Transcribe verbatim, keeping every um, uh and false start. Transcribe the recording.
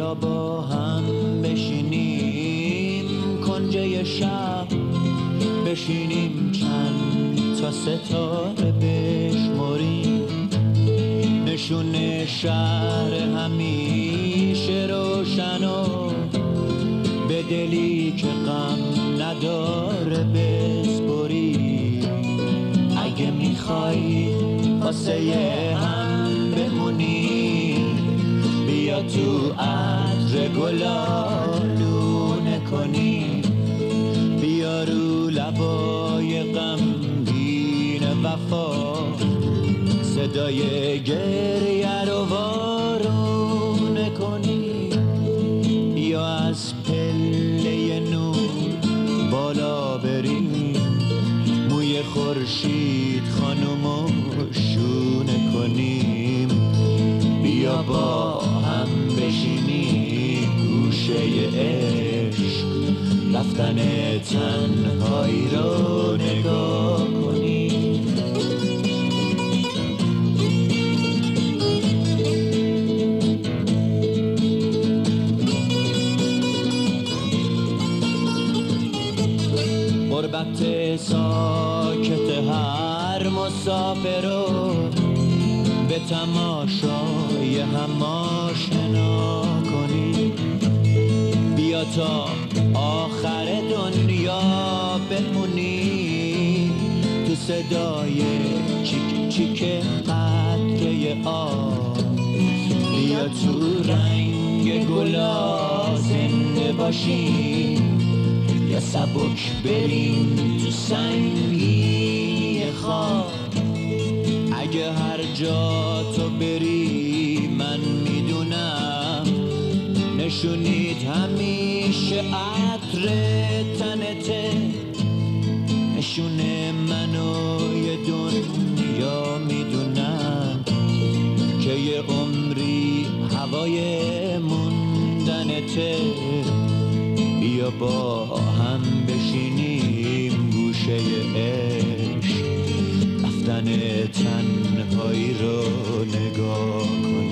بیا با هم بشینیم کنجه شب، بشینیم چند تا ستاره بشمریم، نشون شهر همیشه روشن و به دلی که غم نداره بسپریم. اگه میخوای واسه هم بمونی بیا تو عطر گلالونه کنی، بیا رو لبای غمگین وفا صدای گریه رو وارونه کنی، بیا از پله نور بالا بریم، موی خورشید خانومو شونه کنیم، بیا با هم بشینیم گوشه عشق، رفتن تنهایی رو نگاه کنیم. غربت ساکت هر مسافر رو به تماشای هم آشنا کنی، بیا تا آخر دنیا بمونی تو صدای چیک چیک قطره آب، بیا تو رنگ گلا زنده باشیم، یا سبک بریم تو سنگی خواب. اگه هر جا تو بری من میدونم نشونید همیشه عطر تنته، نشون منو یه دنیا میدونم که یه عمری هوای موندنته، بیا با هم بشینیم گوشه عشق، رفتن تنهایی رو نگاه کن.